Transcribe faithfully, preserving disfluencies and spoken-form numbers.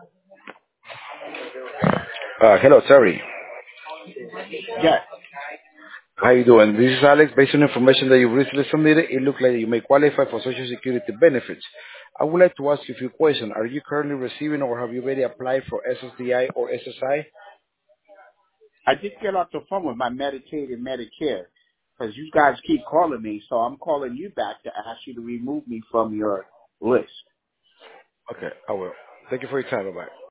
Uh, hello, Terry. Yes. How you doing? This is Alex. Based on information that you recently submitted, it looks like you may qualify for Social Security benefits. I would like to ask you a few questions. Are you currently receiving or have you already applied for S S D I or S S I? I just get off the phone with my Medicaid and Medicare because you guys keep calling me, so I'm calling you back to ask you to remove me from your list. Okay, I will. Thank you for your time. Bye-bye.